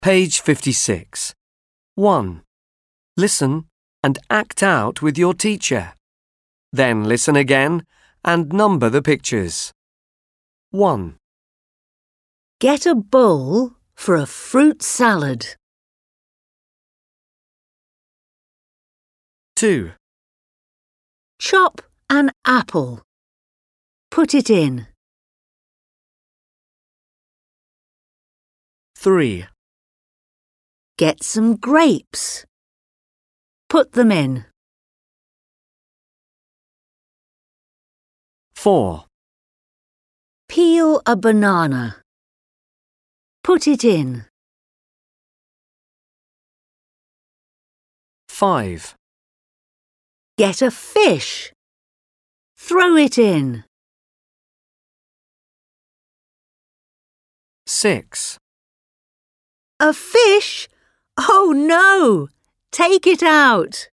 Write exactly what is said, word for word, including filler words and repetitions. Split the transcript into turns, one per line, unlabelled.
Page fifty-six. one. Listen and act out with your teacher. Then listen again and number the pictures. one.
Get a bowl for a fruit salad.
two.
Chop an apple. Put it in.
three.
Get some grapes. Put them in.
four.
Peel a banana. Put it in.
five.
Get a fish. Throw it in.
six.
A fish? Oh no! Take it out.